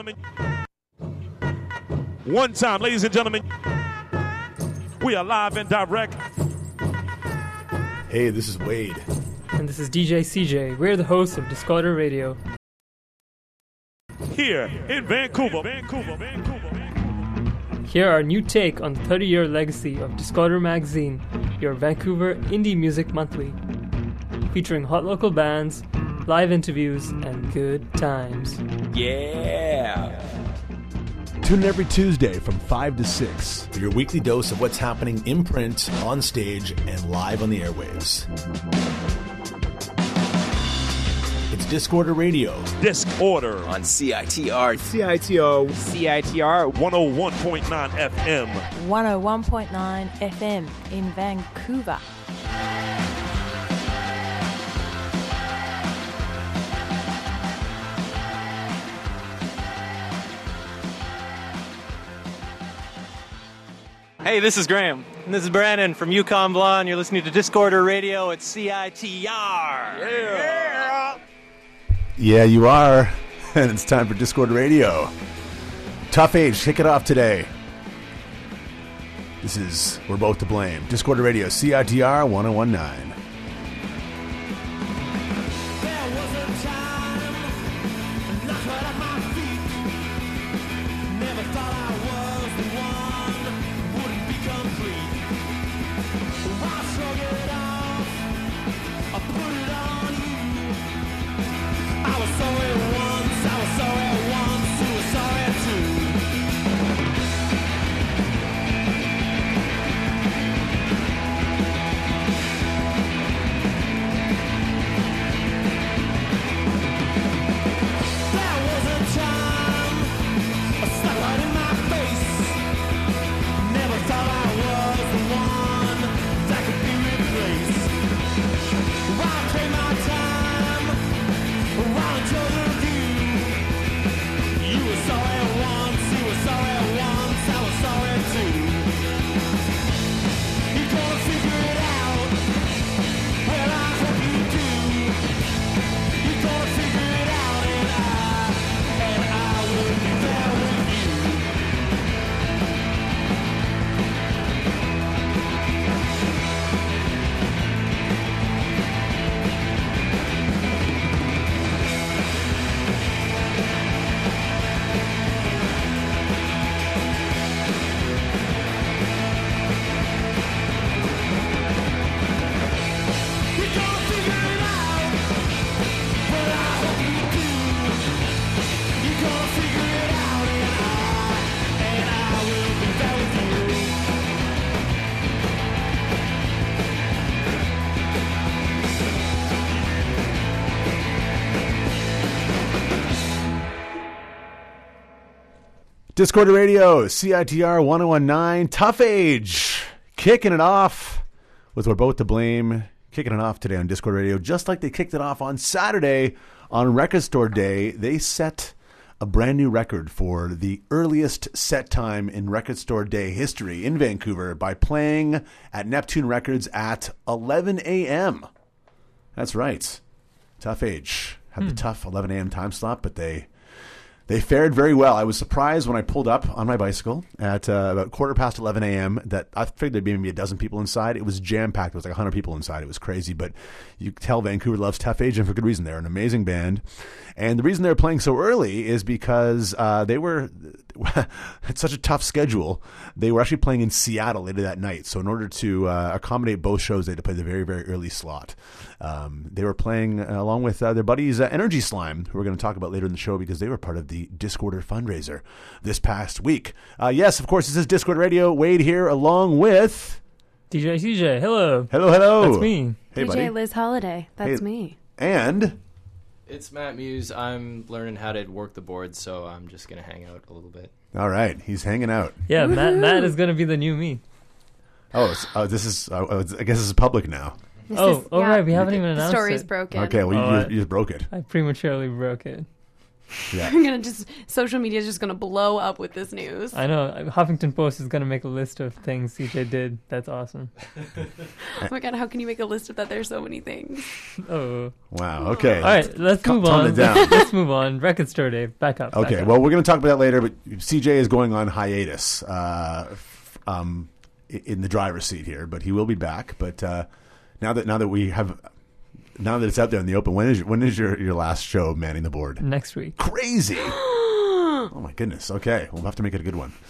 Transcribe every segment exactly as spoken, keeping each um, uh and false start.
One time, ladies and gentlemen, we are live and direct. Hey, this is Wade. And this is D J C J. We're the hosts of Discorder Radio. Here in Vancouver, Vancouver, Vancouver, Vancouver. Here our new take on the thirty-year legacy of Discorder Magazine, your Vancouver Indie Music Monthly. Featuring hot local bands, live interviews, and good times. Yeah! Tune in every Tuesday from five to six for your weekly dose of what's happening in print, on stage, and live on the airwaves. It's Discorder Radio. Discorder On C I T R. C I T R. C I T R. one oh one point nine F M. one oh one point nine F M in Vancouver. Hey, this is Graham. And this is Brandon from Yukon Blonde. You're listening to Discorder Radio at C I T R. Yeah. Yeah, you are. And it's time for Discorder Radio. Tough Age, kick it off today. This is We're Both to Blame. Discorder Radio, C I T R one oh one point nine. Discorder Radio, C I T R one oh one point nine, Tough Age, kicking it off with We're Both to Blame, kicking it off today on Discorder Radio, just like they kicked it off on Saturday on Record Store Day. They set a brand new record for the earliest set time in Record Store Day history in Vancouver by playing at Neptune Records at eleven a.m. That's right. Tough Age had hmm. the tough eleven a.m. time slot, but they... They fared very well. I was surprised when I pulled up on my bicycle at uh, about quarter past eleven a.m. that I figured there'd be maybe a dozen people inside. It was jam-packed. It was like one hundred people inside. It was crazy. But you could tell Vancouver loves Tough Age, and for good reason. They're an amazing band. And the reason they were playing so early is because uh, they were – it's such a tough schedule. They were actually playing in Seattle later that night. So in order to uh, accommodate both shows, they had to play the very, very early slot. Um, they were playing uh, along with uh, their buddies uh, Energy Slime, who we're going to talk about later in the show because they were part of the Discorder fundraiser this past week. Uh, yes, of course, this is Discord Radio. Wade here along with... D J C J, hello. Hello, hello. That's me. Hey, D J buddy. Liz Holiday, that's hey. me. And... It's Matt Muse. I'm learning how to work the board, so I'm just going to hang out a little bit. All right, he's hanging out. Yeah, Matt, Matt is going to be the new me. Oh, oh this is, uh, I guess this is public now. This oh, is, oh yeah, right, we haven't even the announced story's it. broken. Okay, well, oh, you, I, you just broke it. I prematurely broke it. Yeah. We're gonna just social media is just gonna blow up with this news. I know. Huffington Post is going to make a list of things C J did. That's awesome. Oh my god, how can you make a list of that? There's so many things. Oh. Wow. Okay. All right, let's Calm- move tone on. it down. Let's move on. Record Store Day. Back up. back Okay. up. Well, we're going to talk about that later. But C J is going on hiatus uh, f- um, i- in the driver's seat here, but he will be back. But uh, now that now that we have now that it's out there in the open, when is your, when is your, your last show manning the board? Next week. Crazy. Oh my goodness. Okay, we'll have to make it a good one.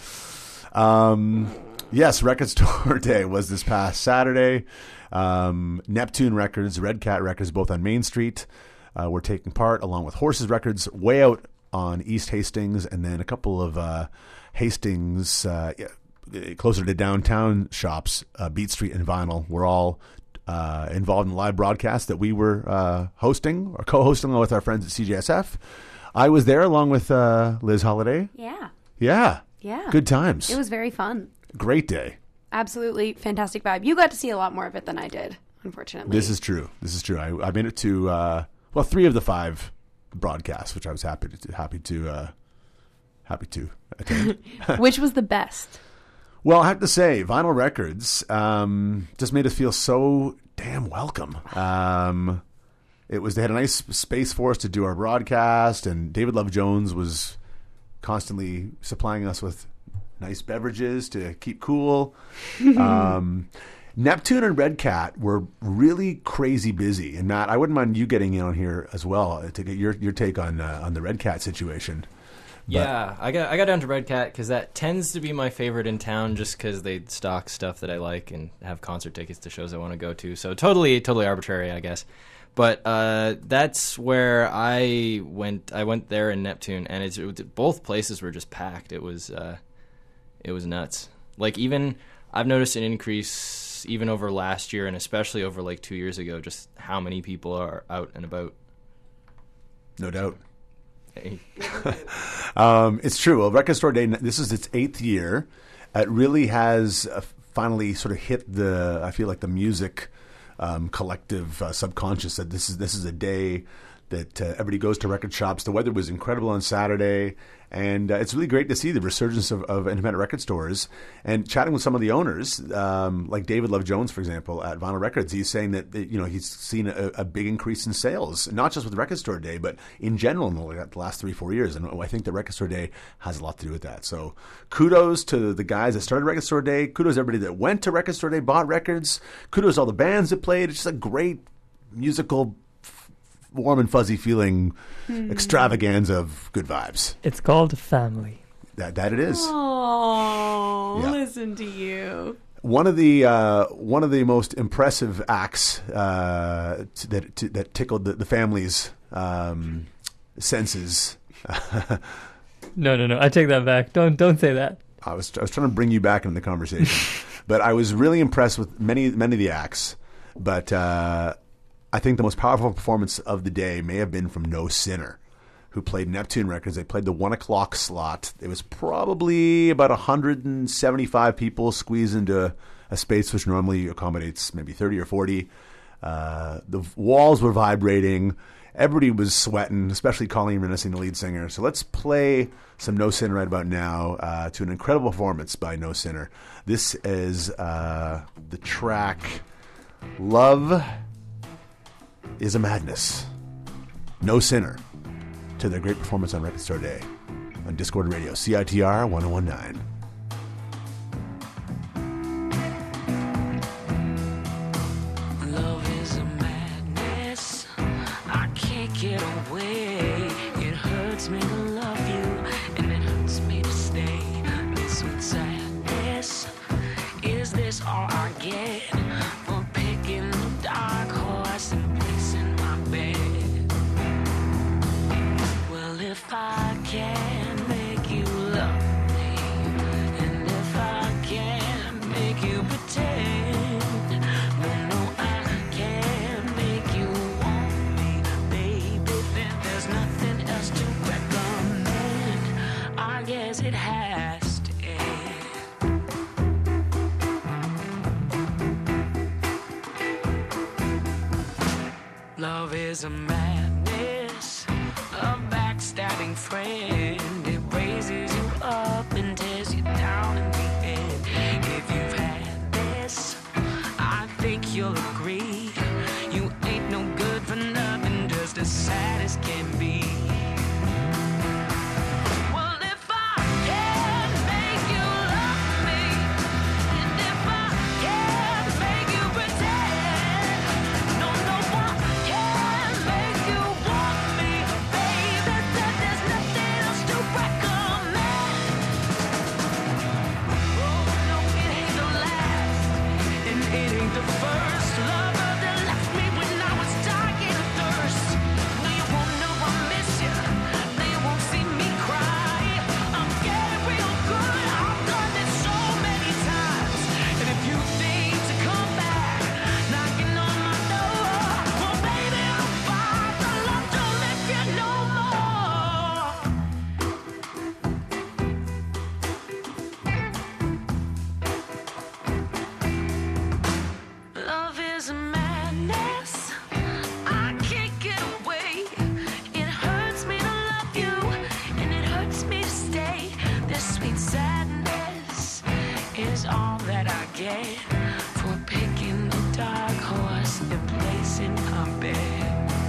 Um, yes, Record Store Day was this past Saturday. Um, Neptune Records, Red Cat Records, both on Main Street, uh, were taking part, along with Horses Records, way out on East Hastings, and then a couple of uh, Hastings, uh, yeah, closer to downtown shops, uh, Beat Street and Vinyl, were all uh, involved in the live broadcast that we were uh, hosting or co-hosting with our friends at C J S F. I was there along with uh, Liz Holiday. Yeah. Yeah. Yeah. Good times. It was very fun. Great day. Absolutely fantastic vibe. You got to see a lot more of it than I did, unfortunately. This is true. This is true. I, I made it to uh, well, three of the five broadcasts, which I was happy to happy to uh, happy to attend. Which was the best? Well, I have to say, Vinyl Records um, just made us feel so damn welcome. Um, it was they had a nice space for us to do our broadcast, and David Love Jones was constantly supplying us with nice beverages to keep cool. um, Neptune and Red Cat were really crazy busy, and Matt, I wouldn't mind you getting in on here as well to get your your take on uh, on the Red Cat situation. But Yeah, I got I got down to Red Cat because that tends to be my favorite in town, just because they stock stuff that I like and have concert tickets to shows I want to go to. So totally, totally arbitrary, I guess. But uh, that's where I went. I went there in Neptune, and it's, it, both places were just packed. It was uh, it was nuts. Like even I've noticed an increase even over last year, and especially over like two years ago, just how many people are out and about. no doubt. Hey. Um, it's true. Well, Record Store Day, this is its eighth year. It really has uh, finally sort of hit the, I feel like the music um, collective uh, subconscious that this is this is a day that uh, everybody goes to record shops. The weather was incredible on Saturday, and uh, it's really great to see the resurgence of, of independent record stores. And chatting with some of the owners, um, like David Love Jones, for example, at Vinyl Records, he's saying that you know he's seen a, a big increase in sales, not just with Record Store Day, but in general in the last three, four years. And I think the Record Store Day has a lot to do with that. So kudos to the guys that started Record Store Day. Kudos to everybody that went to Record Store Day, bought records. Kudos to all the bands that played. It's just a great musical, warm and fuzzy feeling extravaganza of good vibes. It's called family. That that it is. Oh, Yeah. listen to you. One of the uh, one of the most impressive acts uh, t- that t- that tickled the, the family's um, senses. No, no, no. I take that back. Don't don't say that. I was I was trying to bring you back into the conversation, but I was really impressed with many many of the acts. But uh, I think the most powerful performance of the day may have been from No Sinner, who played Neptune Records. They played the one o'clock slot. It was probably about one hundred seventy-five people squeezed into a space which normally accommodates maybe thirty or forty. Uh, the walls were vibrating. Everybody was sweating, especially Colleen Renessing, the lead singer. So let's play some No Sinner right about now uh, to an incredible performance by No Sinner. This is uh, the track Love is a Madness. No Sinner, to their great performance on Record Store Day on Discord Radio, C I T R one oh one nine. Love is a madness. I can't get away. It hurts me to love you, and it hurts me to stay. This sweet sadness. Is this all I get for picking the dark horse and placing my bed? Well, if I can make you love me, and if I can make you pretend, well, no, I can't make you want me, baby, then there's nothing else to recommend. I guess it has to end. Love is a madness, a backstabbing forget for picking the dark horse and placing our bed.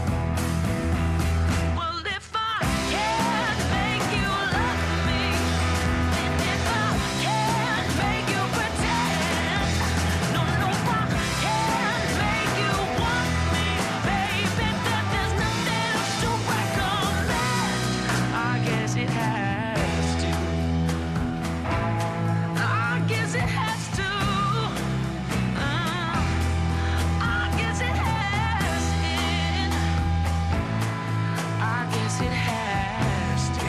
Well, if I can't make you love me, and if I can't make you pretend, no, no, I can't make you want me, baby, then there's nothing else to recommend. I guess it has to. I guess it has to. Uh, I guess it has it. I guess it has to.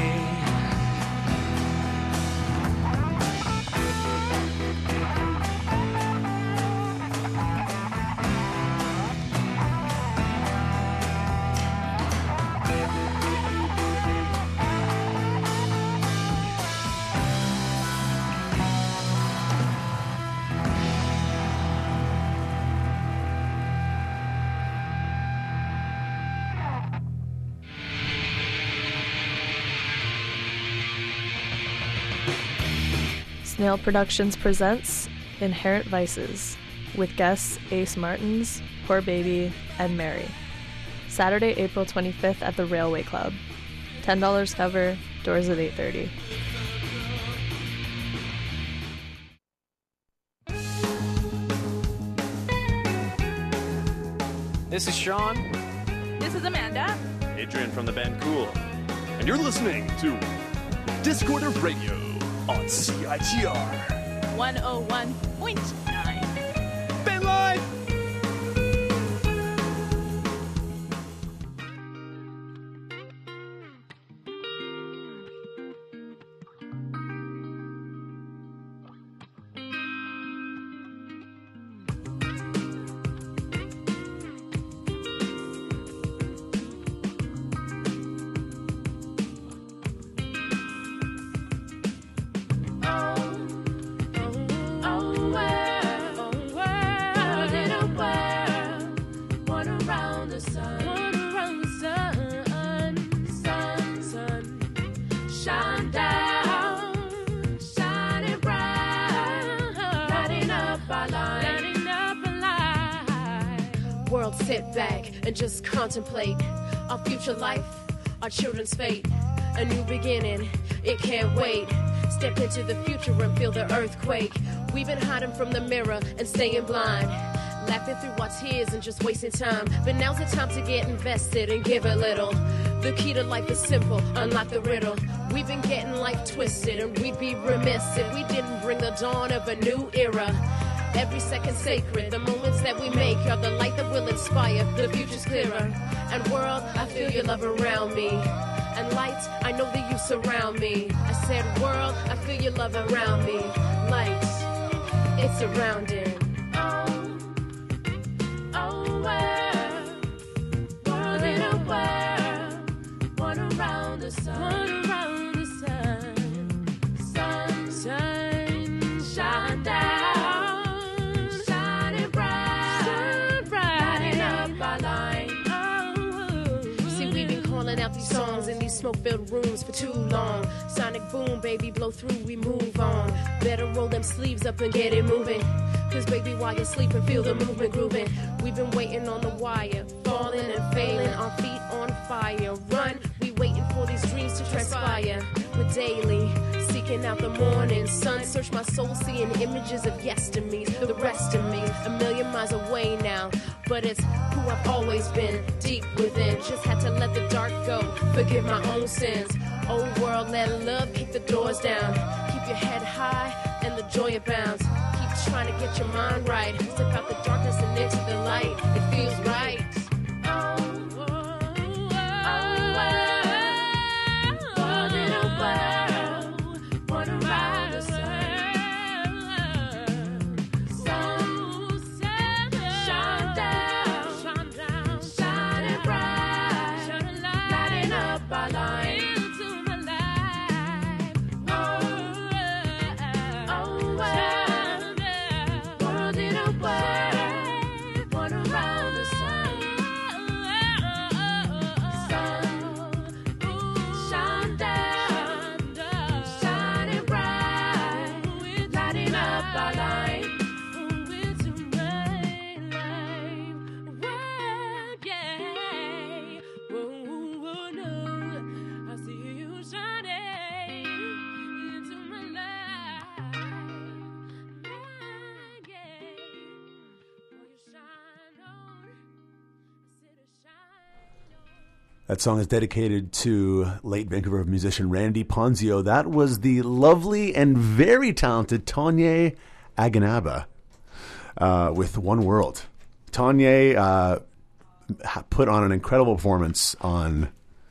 Snail Productions presents Inherent Vices with guests Ace Martins, Poor Baby, and Mary. Saturday, April twenty-fifth at the Railway Club. ten dollars cover, doors at eight thirty. This is Sean. This is Amanda. Adrian from the band Cool. And you're listening to Discorder Radio on C I T R. one oh one point nine. Ben Live! World, sit back and just contemplate our future life, our children's fate, a new beginning, it can't wait. Step into the future and feel the earthquake. We've been hiding from the mirror and staying blind, laughing through our tears and just wasting time. But now's the time to get invested and give a little. The key to life is simple, unlock the riddle. We've been getting life twisted and we'd be remiss if we didn't bring the dawn of a new era. Every second sacred, the moments that we make are the light that will inspire, the future's clearer. And world, I feel your love around me. And lights, I know that you surround me. I said world, I feel your love around me. Lights, it's surrounding. Oh, oh, world, world in a world, one around the sun, one around the sun, sun, sun, shine down. Out these songs in these smoke-filled rooms for too long. Sonic boom, baby, blow through, we move on. Better roll them sleeves up and get it moving. Cause baby, while you're sleeping, feel the movement grooving. We've been waiting on the wire, falling and failing, our feet on fire. Run, we waiting for these dreams to transpire. We're daily seeking out the morning sun. Search my soul, seeing images of yesterme's. The rest of me, a million miles away now. But it's who I've always been, deep within. Just had to let the dark go, forgive my own sins. Oh world, let love keep the doors down. Keep your head high and the joy abounds. Keep trying to get your mind right. Step out the darkness and into the light. It feels right. World in a world, one around the sun. That song is dedicated to late Vancouver musician Randy Ponzio. That was the lovely and very talented Tanya Aganaba uh, with One World. Tanya uh, put on an incredible performance on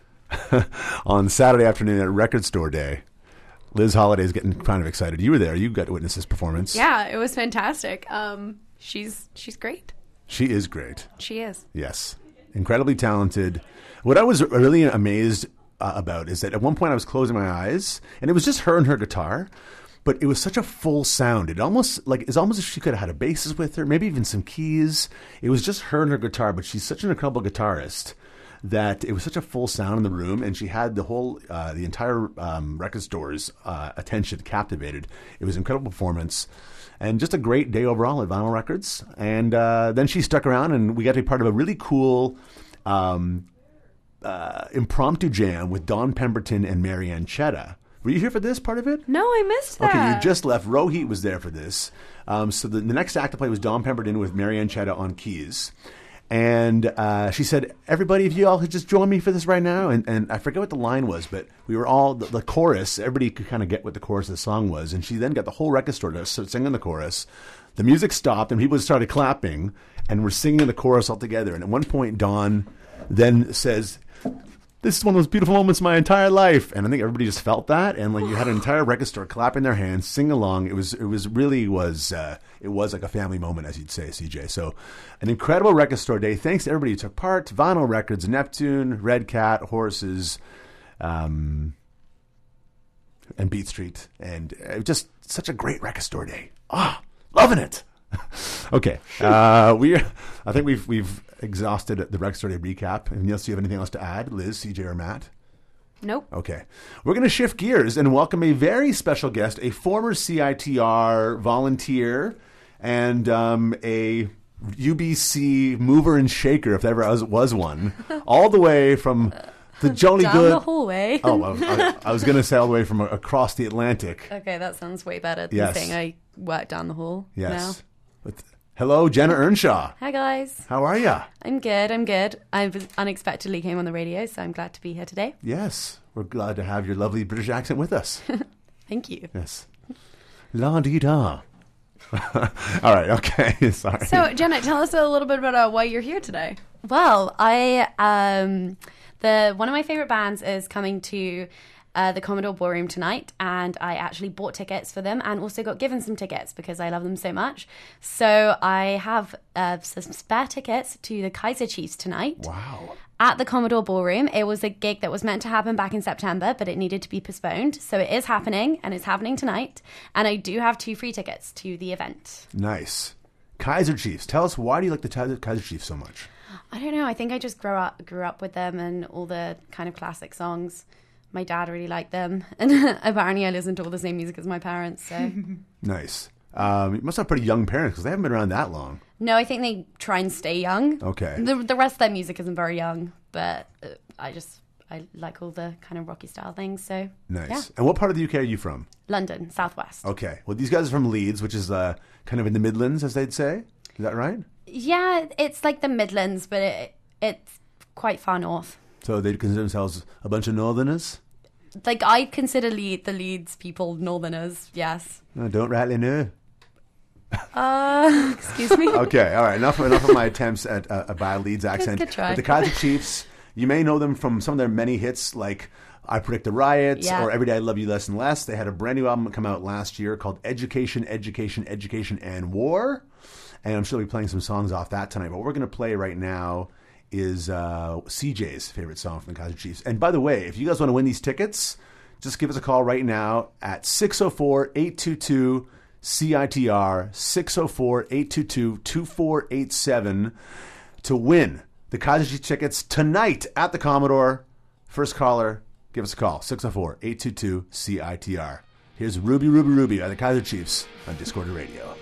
on Saturday afternoon at Record Store Day. Liz Holiday is getting kind of excited. You were there. You got to witness this performance. Yeah, it was fantastic. Um, she's she's great. She is great. She is. Yes. Incredibly talented. What I was really amazed uh, about is that at one point I was closing my eyes and it was just her and her guitar, but it was such a full sound. It almost like it's almost as if she could have had a bassist with her, maybe even some keys. It was just her and her guitar, but she's such an incredible guitarist that it was such a full sound in the room, and she had the whole, uh, the entire um, record store's uh, attention captivated. It was an incredible performance. And just a great day overall at Vinyl Records. And uh, then she stuck around, and we got to be part of a really cool um, uh, impromptu jam with Don Pemberton and Marianne Chetta. Were you here for this part of it? No, I missed that. Okay, you just left. Rohit was there for this. Um, so the, the next act to play was Don Pemberton with Marianne Chetta on keys. And uh, she said, everybody, if you all could just join me for this right now. And, and I forget what the line was, but we were all, the, the chorus, everybody could kind of get what the chorus of the song was. And she then got the whole record store to sing in the chorus. The music stopped and people started clapping and were singing the chorus all together. And at one point, Dawn then says, this is one of those beautiful moments of my entire life. And I think everybody just felt that. And like you had an entire record store clapping their hands, sing along. It was, it was really was, uh, it was like a family moment, as you'd say, C J. So an incredible record store day. Thanks to everybody who took part. Vinyl Records, Neptune, Red Cat, Horses, um, and Beat Street. And it was just such a great record store day. Ah, loving it. Okay. Uh, we, I think we've, we've exhausted the record store day recap. Unless you have anything else to add, Liz, C J, or Matt? Nope. Okay. We're going to shift gears and welcome a very special guest, a former C I T R volunteer and um, a U B C mover and shaker, if there ever was, was one, all the way from the jolly Down good... the hallway. Oh, I, I was going to say all the way from across the Atlantic. Okay, that sounds way better than Yes. saying I work down the hall now. Yes. With, hello, Jenna Earnshaw. Hi, guys. How are you? I'm good, I'm good. I was unexpectedly came on the radio, so I'm glad to be here today. Yes. We're glad to have your lovely British accent with us. Thank you. Yes. La-dee-da. All right, okay, sorry. So, Jenna, tell us a little bit about uh, why you're here today. Well, I um, the one of my favorite bands is coming to uh, the Commodore Ballroom tonight, and I actually bought tickets for them and also got given some tickets because I love them so much. So I have uh, some spare tickets to the Kaiser Chiefs tonight. Wow. At the Commodore Ballroom. It was a gig that was meant to happen back in September, but it needed to be postponed. So it is happening, and it's happening tonight. And I do have two free tickets to the event. Nice. Kaiser Chiefs. Tell us, why do you like the Kaiser Chiefs so much? I don't know. I think I just grew up grew up with them and all the kind of classic songs. My dad really liked them. And apparently I listened to all the same music as my parents. So Nice. Um, you must have pretty young parents because they haven't been around that long. No, I think they try and stay young. Okay. The, the rest of their music isn't very young, but uh, I just, I like all the kind of rocky style things, so. Nice. Yeah. And what part of the U K are you from? London, Southwest. Okay. Well, these guys are from Leeds, which is uh, kind of in the Midlands, as they'd say. Is that right? Yeah, it's like the Midlands, but it, it's quite far north. So they'd consider themselves a bunch of northerners? Like, I consider Le- the Leeds people northerners, yes. No, don't rightly know. Uh, excuse me? Okay, all right. Enough, enough of my attempts at uh, a bad Leeds accent. good try. But the Kaiser Chiefs, you may know them from some of their many hits like I Predict a Riot Yeah. or Every Day I Love You Less and Less. They had a brand new album come out last year called Education, Education, Education, and War. And I'm sure we'll be playing some songs off that tonight. But what we're going to play right now is uh, C J's favorite song from the Kaiser Chiefs. And by the way, if you guys want to win these tickets, just give us a call right now at six oh four, eight two two, C I T R, six oh four, eight two two, two four eight seven to win the Kaiser Chiefs tickets tonight at the Commodore. First caller, give us a call, six oh four, eight two two, C I T R. Here's Ruby, Ruby, Ruby by the Kaiser Chiefs on Discorder Radio.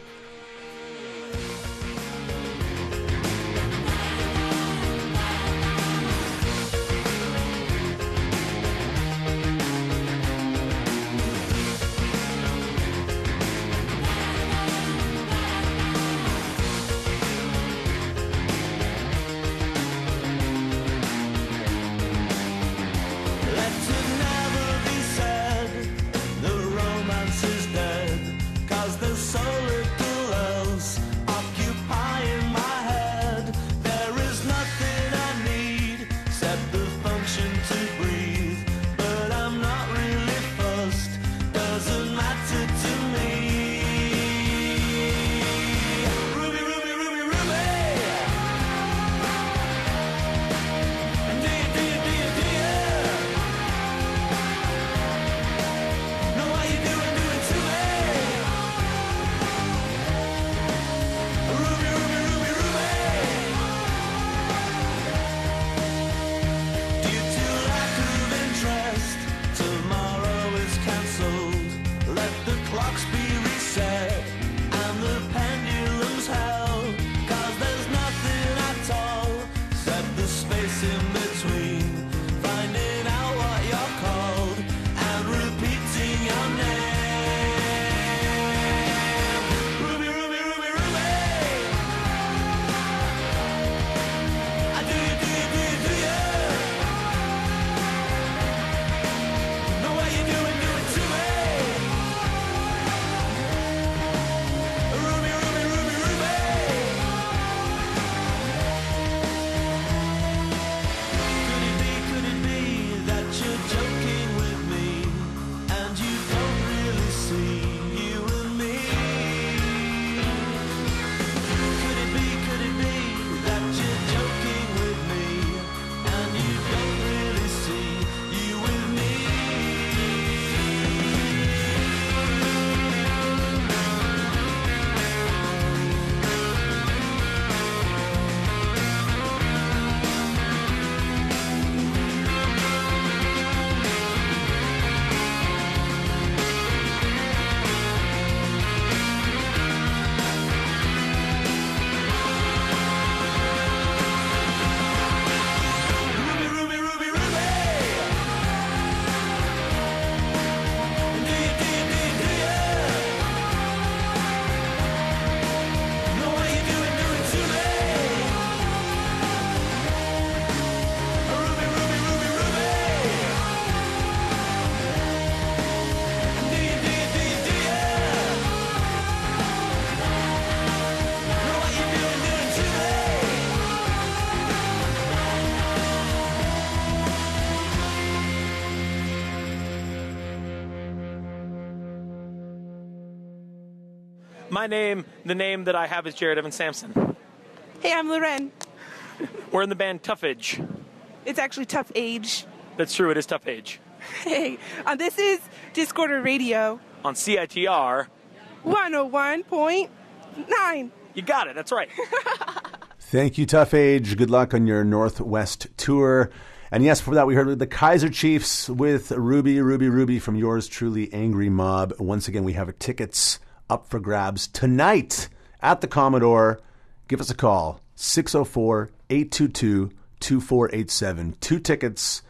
My name, the name that I have is Jared Evan Sampson. Hey, I'm Loren. We're in the band Tough Age. It's actually Tough Age. That's true, it is Tough Age. Hey, uh, this is Discorder Radio. On C I T R. one oh one point nine. You got it, that's right. Thank you, Tough Age. Good luck on your Northwest tour. And yes, before that, we heard the Kaiser Chiefs with Ruby, Ruby, Ruby from yours truly, Angry Mob. Once again, we have tickets up for grabs tonight at the Commodore. Give us a call, six oh four, eight two two, two four eight seven. Two tickets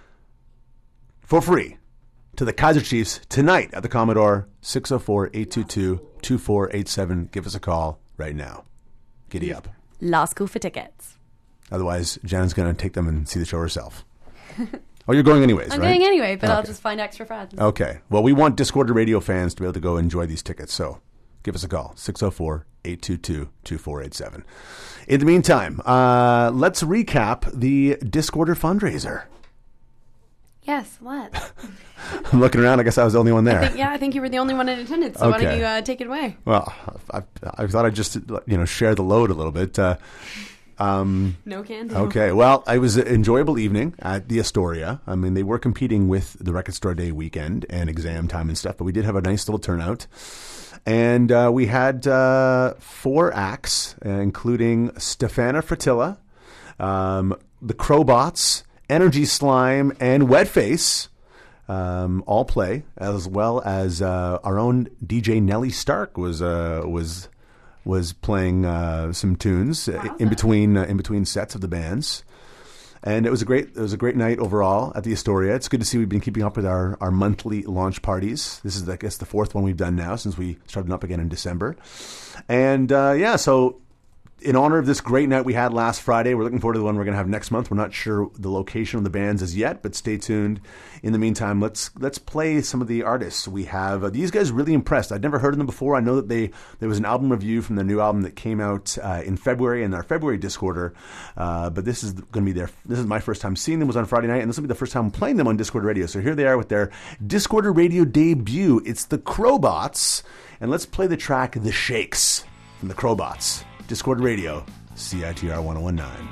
for free to the Kaiser Chiefs tonight at the Commodore, six oh four, eight two two, two four eight seven. Give us a call right now. Giddy up. Law school for tickets. Otherwise, Jan's going to take them and see the show herself. Oh, you're going anyways, I'm right? going anyway, but okay. I'll just find extra friends. Okay. Well, we want Discorder Radio fans to be able to go enjoy these tickets, so give us a call, six oh four, eight two two, two four eight seven. In the meantime, uh, let's recap the Discorder fundraiser. Yes, let's. I'm looking around. I guess I was the only one there. I think, yeah, I think you were the only one in attendance, so why Okay. don't you uh, take it away? Well, I, I thought I'd just, you know, share the load a little bit. Uh, um, No can do. Okay. Well, it was an enjoyable evening at the Astoria. I mean, they were competing with the Record Store Day weekend and exam time and stuff, but we did have a nice little turnout. And uh, we had uh, four acts, uh, including Stefana Fratilla, um, the Crowbots, Energy Slime, and Wetface. Um, all play, as well as uh, our own D J Nelly Stark was uh, was was playing uh, some tunes wow. in between uh, in between sets of the bands, and it was a great it was a great night overall at the Astoria. It's good to see we've been keeping up with our, our monthly launch parties. This is I guess the fourth one we've done now since we started up again in December, and uh, yeah, so. In honor of this great night we had last Friday, we're looking forward to the one we're going to have next month. We're not sure the location of the bands as yet, but stay tuned. In the meantime, let's let's play some of the artists. We have uh, these guys really impressed. I'd never heard of them before. I know that they there was an album review from their new album that came out uh, in February in our February Discorder, uh, but this is going to be their. This is my first time seeing them. Was on Friday night, and this will be the first time playing them on Discorder Radio. So here they are with their Discorder Radio debut. It's the Crowbots, and let's play the track "The Shakes" from the Crowbots. Discord Radio, C I T R one oh one nine.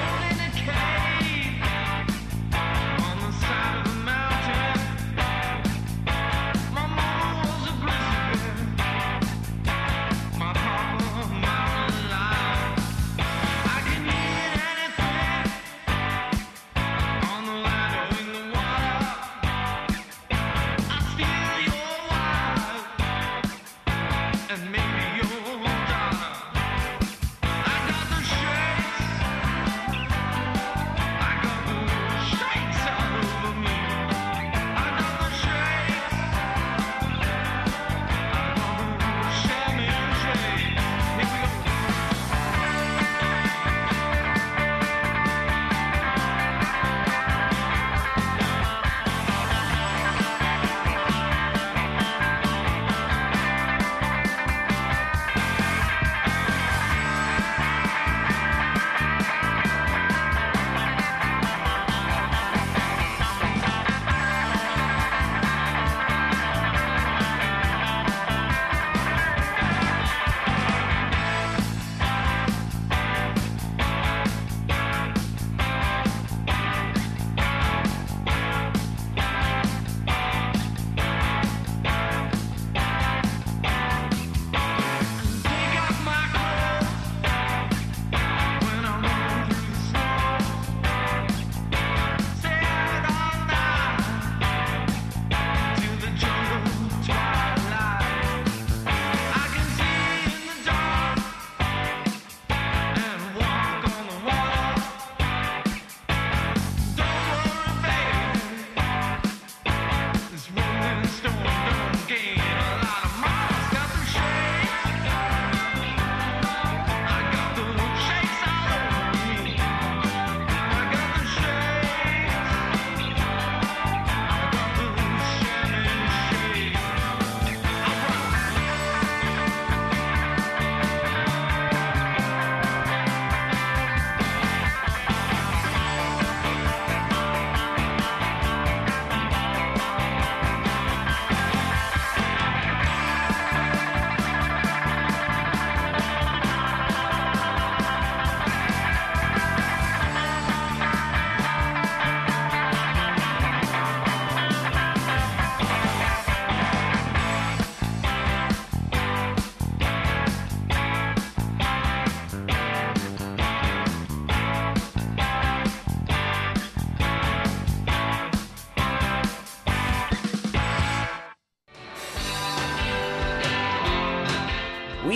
On the side of the mountain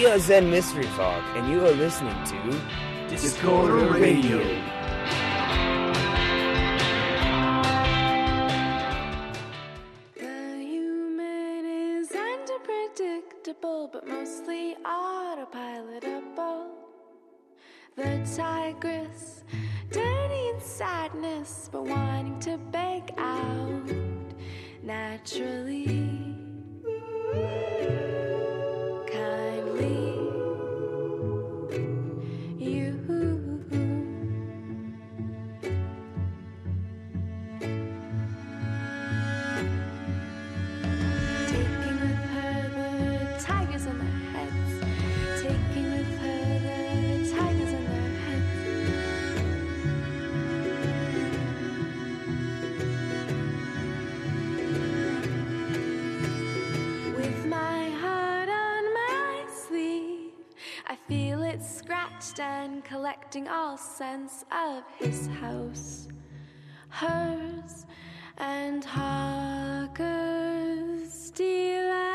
are Zen Mystery Fog, and you are listening to Discorder Radio. The human is unpredictable, but mostly autopilotable. The tigress, dirty in sadness, but wanting to beg out naturally. Kindly, you. Taking with her the tigers in their heads. Taking with her the tigers in their heads. With my heart on my sleeve, I feel it scratched and collecting all sense of his house, hers, and Harker's delight.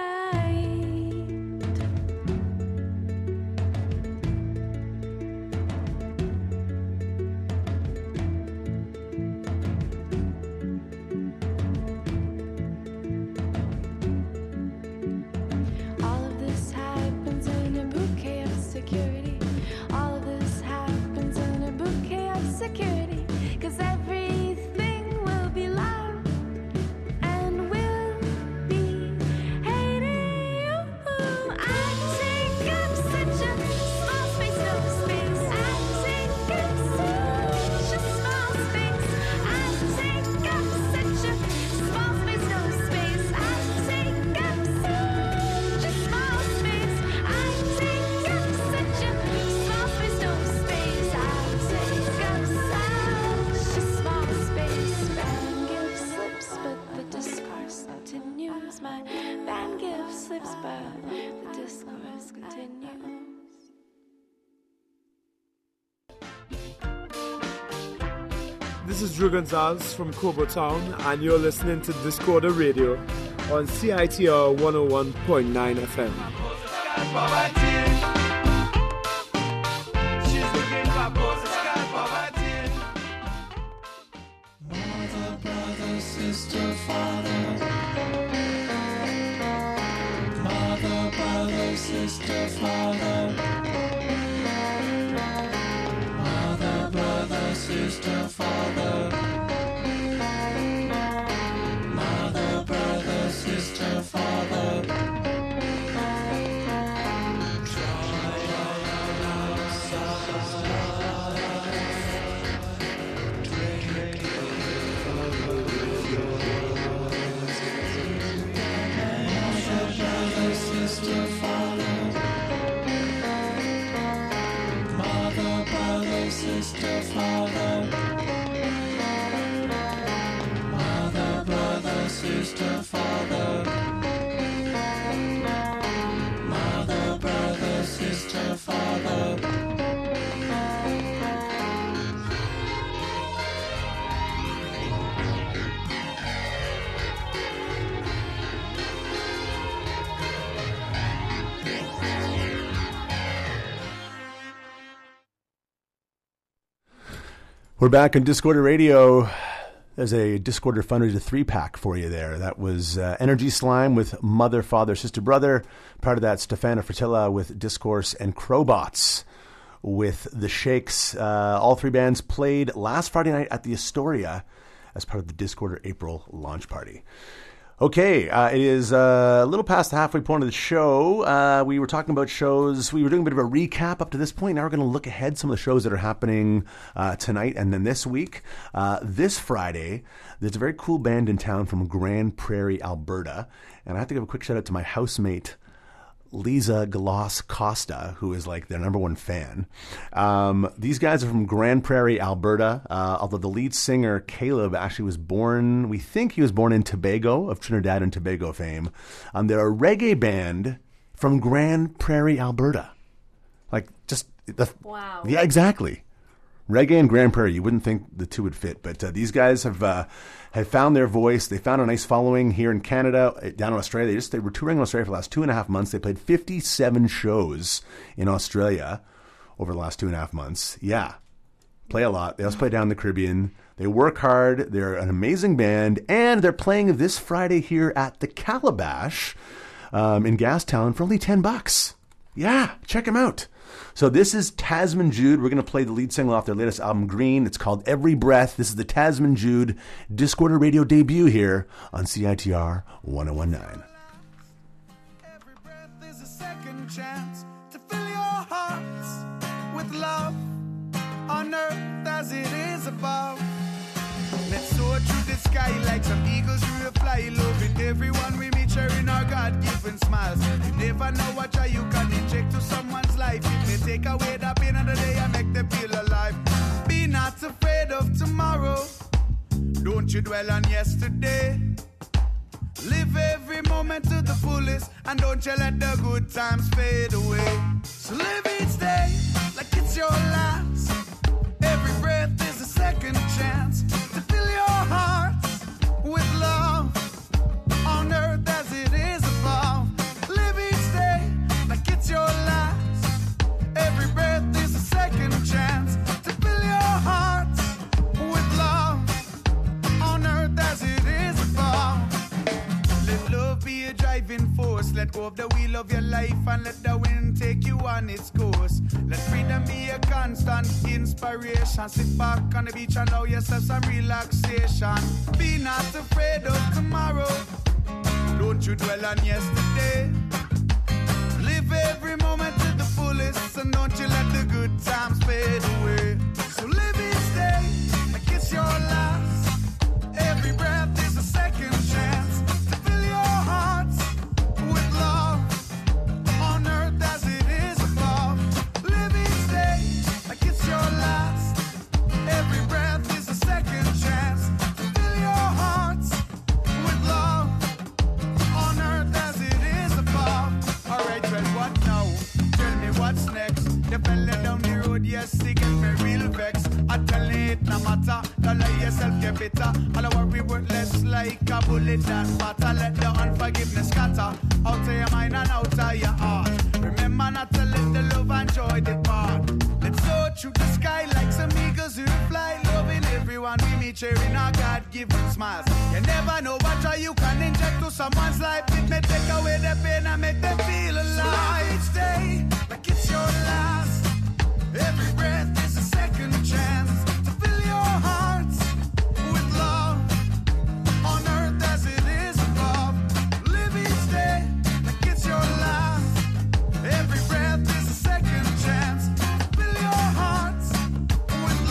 All of this happens in a bouquet of security. All of this happens in a bouquet of security. 'Cause everything will be loud and will be hating you. I take up such a small space, no space. I take up such a small space. I take up such a small space, no space. I take up such a small space. I take up such a small space, no space. I take up such a small space. Van gives slips, but the discourse continues. My van gives slips, but the discourse continues. This is Drew Gonzalez from Cobo Town, and you're listening to Discorder Radio on C I T R one oh one point nine F M. Mother, brother, sister, father. Mother, brother, sister, father. Mother, brother, sister, father. Mother, brother, sister, father. Sister, father. Mother, brother, sister, father. Mother, brother, sister, father. Mother, brother, sister, father. We're back on Discorder Radio. There's a Discorder fundraiser three-pack for you there. That was uh, Energy Slime with Mother, Father, Sister, Brother. Part of that, Stefana Fratilla with Discourse, and Crowbots with The Shakes. Uh, all three bands played last Friday night at the Astoria as part of the Discorder April launch party. Okay, uh, it is uh, a little past the halfway point of the show. Uh, we were talking about shows. We were doing a bit of a recap up to this point. Now we're going to look ahead some of the shows that are happening uh, tonight and then this week. Uh, this Friday, there's a very cool band in town from Grand Prairie, Alberta. And I have to give a quick shout out to my housemate, Lisa Gloss Costa, who is like their number one fan. Um, these guys are from Grand Prairie, Alberta, uh, although the lead singer, Caleb, actually was born, we think he was born in Tobago, of Trinidad and Tobago fame. Um, they're a reggae band from Grand Prairie, Alberta. Like, just... The, wow. Yeah, exactly. Reggae and Grand Prairie. You wouldn't think the two would fit, but uh, these guys have uh, have found their voice. They found a nice following here in Canada, down in Australia. They just they were touring in Australia for the last two and a half months. They played fifty-seven shows in Australia over the last two and a half months. Yeah, play a lot. They also play down in the Caribbean. They work hard. They're an amazing band, and they're playing this Friday here at the Calabash um, in Gastown for only ten bucks. Yeah, check them out. So this is Tasman Jude. We're going to play the lead single off their latest album, Green. It's called Every Breath. This is the Tasman Jude Discorder Radio debut here on C I T R one oh one point nine. Every breath is a second chance to fill your hearts with love on earth as it is above. Let's soar through the sky like some eagles who fly, loving everyone we meet, sharing our God-given smiles. You never know what joy you can inject to someone's life. It may take away the pain of the day and make them feel alive. Be not afraid of tomorrow. Don't you dwell on yesterday. Live every moment to the fullest, and don't you let the good times fade away. So live each day like it's your last. Every breath is a second chance to fill your heart with love on earth as it is above. Live each day like it's your last. Every breath is a second chance to fill your heart with love on earth as it is above. Let love be a driving force. Let go of the wheel of your life and let the wind take you on its course. Let freedom be a constant inspiration. Sit back on the beach and allow yourself some relaxation. Be not afraid of tomorrow. Don't you dwell on yesterday. Live every moment to the fullest, and don't you let the good times fade away. So live each day like it's your last. Every breath is a second chance to fill your hearts with love on earth as it is above. Live each day like it's your last. Every breath is a second chance to fill your hearts with love on earth as it is above. Alright, well, what now? Tell me what's next. The fella down the road, yes, he get me real vex. I tell you it no matter, don't let yourself get bitter. All I worry worthless like a bullet that batter. Let the unforgiveness scatter out of your mind and out of your heart. Remember not to let the love and joy depart. Let's soar through the sky like some eagles who fly, loving everyone we meet, sharing our God-given smiles. You never know what joy you can inject to someone's life. It may take away the pain and make them feel alive. So each day like it's your last. Every breath is a second chance to fill your hearts with love on earth as it is above. Live each day like it's your last. Every breath is a second chance to fill your hearts with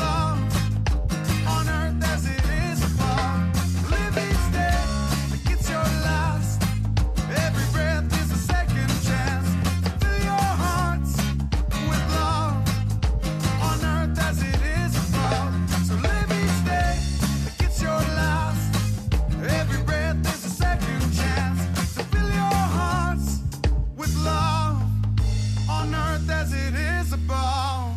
love on earth as it is above. Live each day like it's your last. Every breath is a second chance to fill your hearts with love on earth as it is above. So live each day like it's your last. Every breath is a second chance to fill your hearts with love on earth as it is above.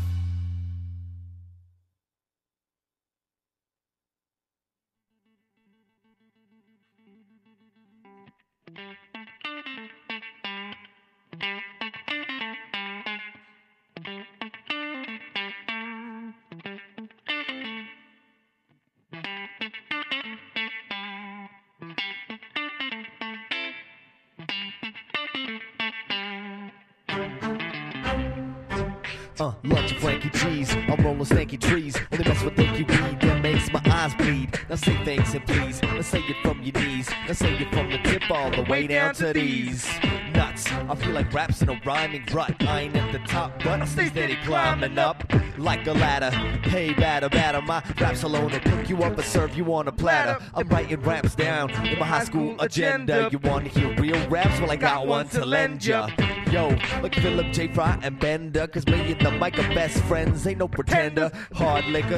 Uh, lunch of Frankie cheese, I'm rolling stanky trees. Only mess with thank you weed that makes my eyes bleed. Now say thanks and please, now say it from your knees. Now say it from the tip all the way down to these nuts. I feel like raps in a rhyming rut. I ain't at the top, but I stay steady climbing up like a ladder. Hey, batter, batter, my raps alone and pick you up and serve you on a platter. I'm writing raps down in my high school agenda. You wanna hear real raps? Well, I got one to lend ya. Yo, like Philip J. Fry and Bender, cause me and the mic are best friends, ain't no pretender. Hard liquor,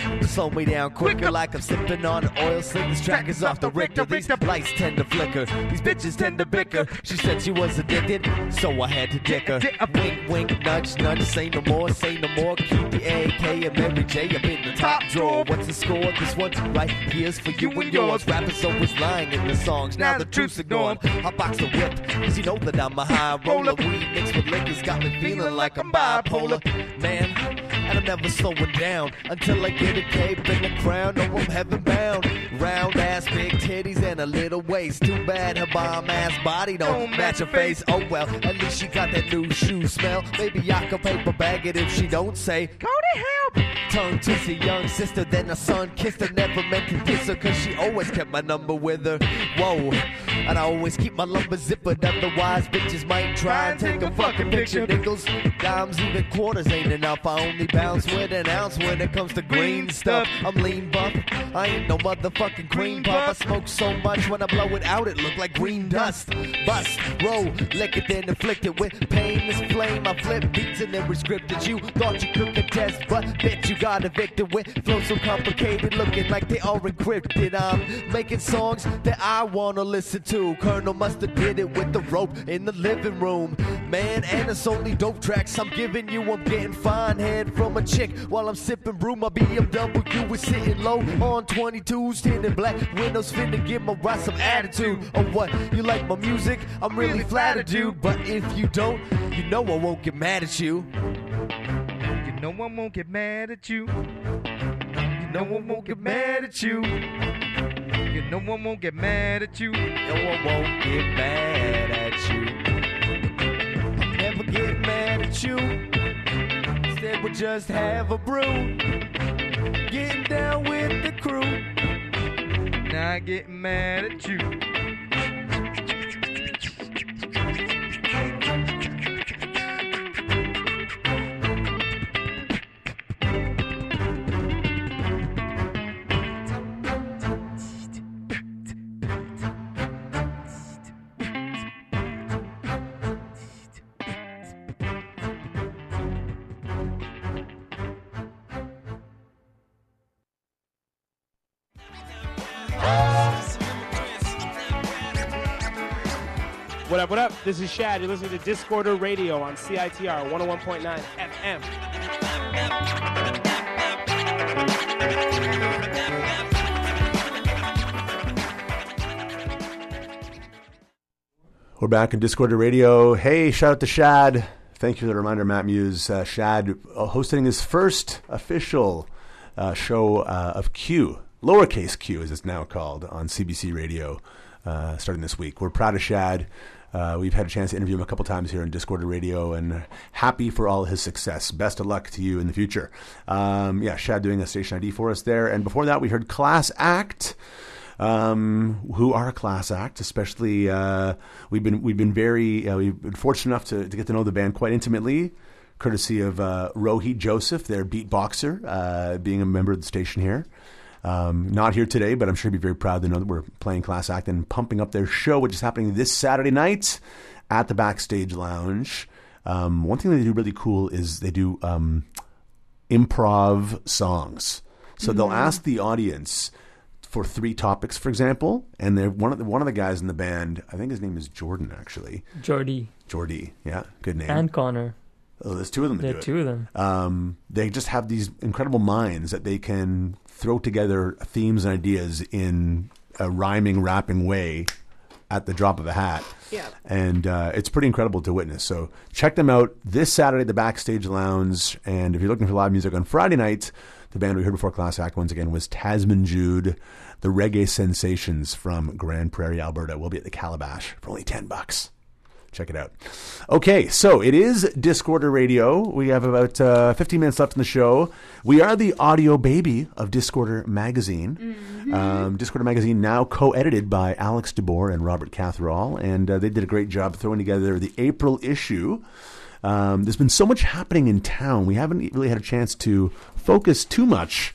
Slow me down quicker like I'm sipping on an oil slick. This track is off the Richter. These lights tend to flicker. These bitches tend to bicker. She said she was addicted, so I had to dick her. Wink, wink, nudge, nudge. Say no more, say no more. Keep the A K and Mary J up in the top drawer. What's the score? This one's right here's for you and yours. Rappers always lying in the songs. Now the truth's ignored. I box the whip, cause you know that I'm a high roller. Weed mixed with liquor's got me feeling like I'm bipolar. Man, and I'm never slowing down until I get a cape and a crown. No, I'm heaven bound. Round ass, big titties, and a little waist. Too bad her bomb ass body don't match her face. Oh well, at least she got that new shoe smell. Maybe I could paper bag it if she don't say, go to hell. Tongue twisted young sister, then her son kissed her. Never meant to kiss her, cause she always kept my number with her. Whoa, and I always keep my lumber zippered. Otherwise, bitches might try and take a fucking picture. Nickels, dimes, even quarters ain't enough. I only bounce with an ounce when it comes to green stuff. I'm lean buff, I ain't no motherfucking cream puff. I smoke so much when I blow it out, it look like green dust. Bust, roll, lick it, then inflict it with pain. This flame, I flip beats and then rescripted. You thought you could contest, but bitch, you got evicted with flow so complicated, looking like they all encrypted. I'm making songs that I wanna listen to. Colonel Mustard did it with the rope in the living room. Man, and it's only dope tracks I'm giving you. I'm getting fine head from a chick while I'm sipping brew. My B M W is sitting low on twenty-twos, tinted black windows, finna give my ride some attitude. Oh what, you like my music? I'm really flattered, dude. But if you don't, you know I won't get mad at you. You know I won't get mad at you. You know I won't get mad at you. You know I won't get mad at you. No, I won't get mad at you. I'll never get mad at you. Instead we'll just have a brew. Getting down with the crew. Not getting mad at you. What up, what up? This is Shad. You're listening to Discorder Radio on C I T R one oh one point nine F M. We're back in Discorder Radio. Hey, shout out to Shad. Thank you for the reminder, Matt Muse. Uh, Shad uh, hosting his first official uh, show uh, of Q, lowercase Q as it's now called, on C B C Radio uh, starting this week. We're proud of Shad. Uh, we've had a chance to interview him a couple times here in Discorder Radio, and happy for all his success. Best of luck to you in the future. Um, yeah, Shad doing a station I D for us there. And before that, we heard Class Act, um, who are a class act. Especially, uh, we've been we've been very uh, we've been fortunate enough to, to get to know the band quite intimately, courtesy of uh, Rohit Joseph, their beatboxer, uh, being a member of the station here. Um, not here today, but I'm sure he'd be very proud to know that we're playing Class Act and pumping up their show, which is happening this Saturday night at the Backstage Lounge. Um, one thing that they do really cool is they do um, improv songs. So mm-hmm. they'll ask the audience for three topics, for example, and they're one of the, one of the guys in the band, I think his name is Jordan, actually. Jordy. Jordy, yeah, good name. And Connor. Oh, there's two of them that there do are it. two of them. Um, they just have these incredible minds that they can throw together themes and ideas in a rhyming, rapping way at the drop of a hat. Yeah. And uh, it's pretty incredible to witness. So check them out this Saturday at the Backstage Lounge. And if you're looking for live music on Friday night, the band we heard before Class Act once again was Tasman Jude, the reggae sensations from Grand Prairie, Alberta. We'll be at the Calabash for only ten bucks. Check it out. Okay, so it is Discorder Radio. We have about uh, fifteen minutes left in the show. We are the audio baby of Discorder Magazine. Mm-hmm. Um, Discorder Magazine now co-edited by Alex DeBoer and Robert Catherall, and uh, they did a great job throwing together the April issue. Um, there's been so much happening in town. We haven't really had a chance to focus too much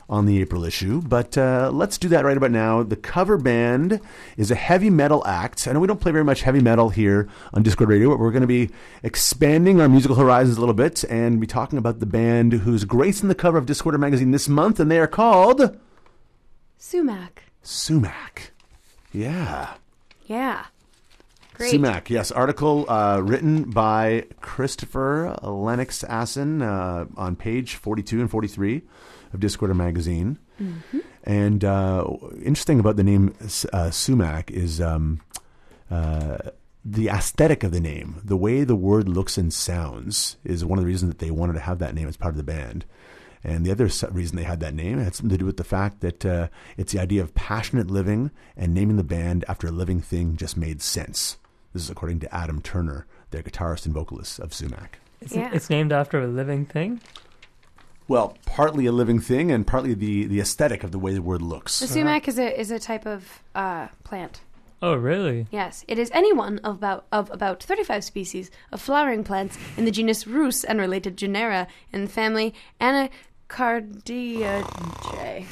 on the April issue, but uh, let's do that right about now. The cover band is a heavy metal act. I know we don't play very much heavy metal here on Discord Radio, but we're going to be expanding our musical horizons a little bit and be talking about the band who's gracing the cover of Discorder magazine this month, and they are called Sumac. Sumac. Yeah. Yeah. Great. Sumac, yes. Article uh, written by Christopher Lennox Assen uh, on page forty-two and forty-three of Discorder magazine. Mm-hmm. And uh, interesting about the name uh, Sumac is um, uh, the aesthetic of the name. The way the word looks and sounds is one of the reasons that they wanted to have that name as part of the band. And the other reason they had that name had something to do with the fact that uh, it's the idea of passionate living, and naming the band after a living thing just made sense. This is according to Adam Turner, their guitarist and vocalist of Sumac. It's, Yeah. it's named after a living thing? Well, partly a living thing and partly the, the aesthetic of the way the word looks. The sumac is a is a type of uh, plant. Oh, really? Yes, it is any one of about of about thirty-five species of flowering plants in the genus Rus and related genera in the family Anacardiaceae.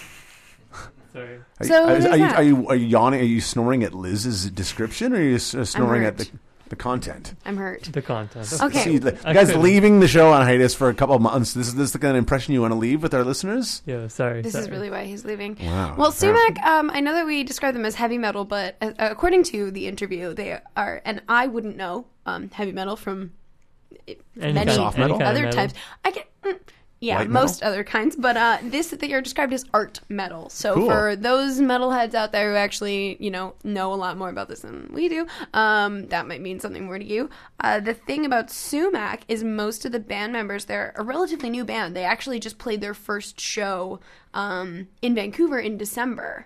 Sorry. Are, So you, are, there's are, you, that. are you are you yawning? Are you snoring at Liz's description, or are you s- uh, snoring at the, hurt. the content? I'm hurt. The content. Okay. See, the, I you guys couldn't. leaving the show on hiatus for a couple of months. This is this the kind of impression you want to leave with our listeners? Yeah, sorry. This sorry. is really why he's leaving. Wow. Well, Sumac, um, I know that we describe them as heavy metal, but uh, according to the interview, they are, and I wouldn't know um, heavy metal from Any many kind- Soft metal? any kind of other metal? types. I get. Mm, yeah, White metal? most other kinds, but uh, this that they are described as art metal. So Cool. for those metalheads out there who actually, you know, know a lot more about this than we do, um, that might mean something more to you. Uh, the thing about Sumac is most of the band members, they're a relatively new band. They actually just played their first show um, in Vancouver in December.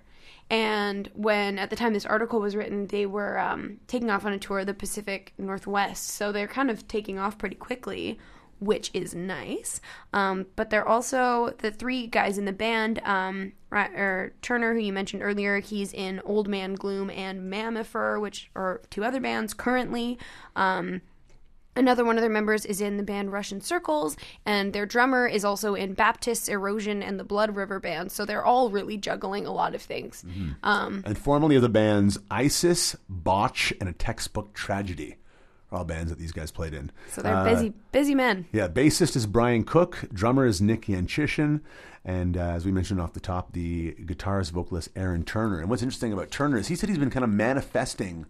And when, at the time this article was written, they were um, taking off on a tour of the Pacific Northwest. So they're kind of taking off pretty quickly, which is nice. Um, but they're also the three guys in the band, um, Ra- or Turner, who you mentioned earlier, he's in Old Man Gloom and Mammifer, which are two other bands currently. Um, Another one of their members is in the band Russian Circles, and their drummer is also in Baptist's Erosion and the Blood River Band. So they're all really juggling a lot of things. Um, And formerly of the bands ISIS, Botch, and A Textbook Tragedy are all bands that these guys played in. so they're Uh, busy, busy men. Yeah, bassist is Brian Cook, drummer is Nick Yanchishin, and uh, as we mentioned off the top, the guitarist vocalist Aaron Turner. And what's interesting about Turner is he said he's been kind of manifesting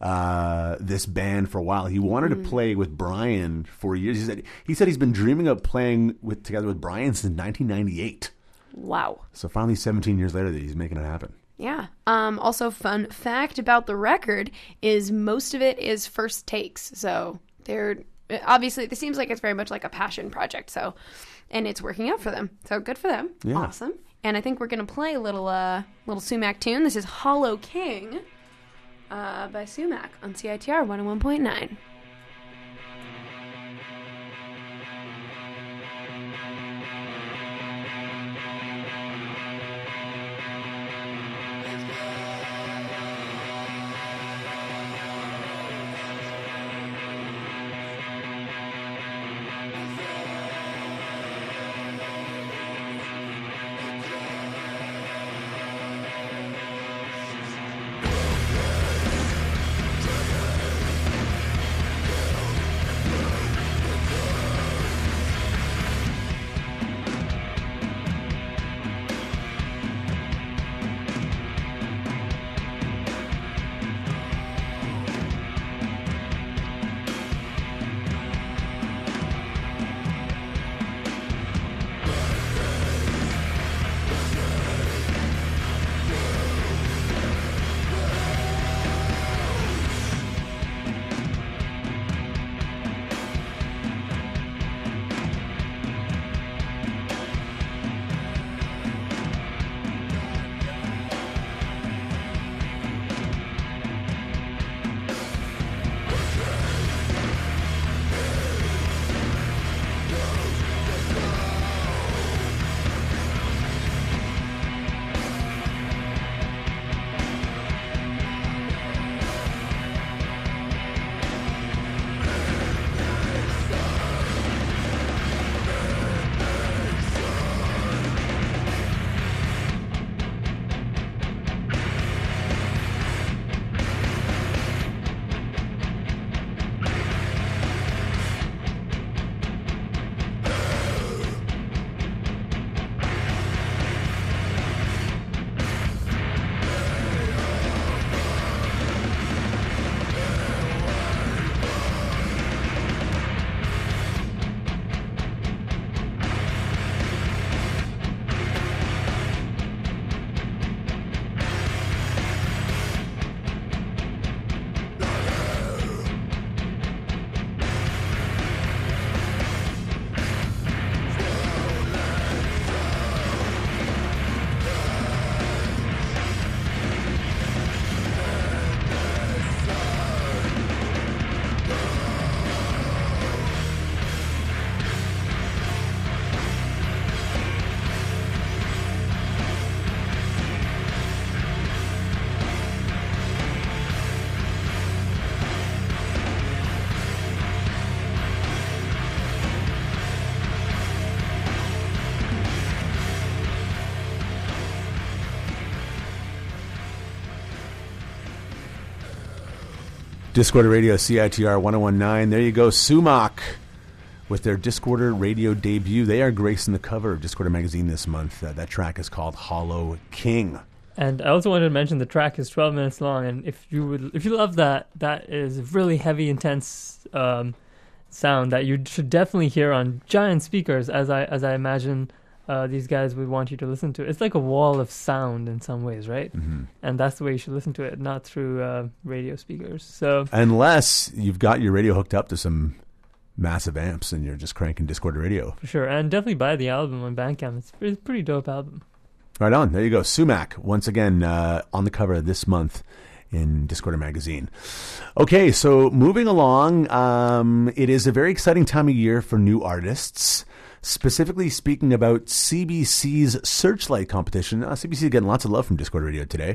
uh, this band for a while. He wanted Mm. to play with Brian for years. He said he said he's been dreaming of playing with together with Brian since nineteen ninety-eight. Wow. So finally, seventeen years later, that he's making it happen. Yeah. Um, also, fun fact about the record is most of it is first takes. So they're obviously, it seems like it's very much like a passion project. So, and it's working out for them. So good for them. Yeah. Awesome. And I think we're gonna play a little uh little Sumac tune. This is Hollow King uh, by Sumac on C I T R one oh one point nine. Thank Discorder Radio, C I T R one oh one point nine. There you go, Sumac with their Discorder Radio debut. They are gracing the cover of Discorder Magazine this month. Uh, that track is called Hollow King. And I also wanted to mention the track is twelve minutes long, and if you would, if you love that, that is a really heavy, intense um, sound that you should definitely hear on giant speakers, as I as I imagine uh, these guys would want you to listen to. It's like a wall of sound in some ways, right? Mm-hmm. And that's the way you should listen to it, not through uh, radio speakers. So unless you've got your radio hooked up to some massive amps and you're just cranking Discorder Radio. For sure, and definitely buy the album on Bandcamp. It's, it's a pretty dope album. Right on. There you go. Sumac, once again, uh, on the cover this month in Discorder Magazine. Okay, so moving along, um, it is a very exciting time of year for new artists. Specifically speaking about C B C's Searchlight competition. Uh, C B C is getting lots of love from Discord Radio today.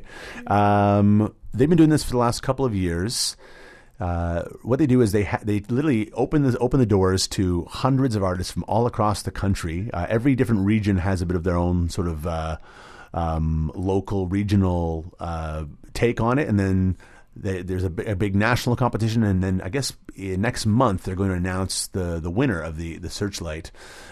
Um, they've been doing this for the last couple of years. Uh, what they do is they ha- they literally open the open the doors to hundreds of artists from all across the country. Uh, every different region has a bit of their own sort of uh, um, local, regional uh, take on it, and then they, there's a, b- a big national competition. And then I guess uh, next month they're going to announce the the winner of the the Searchlight.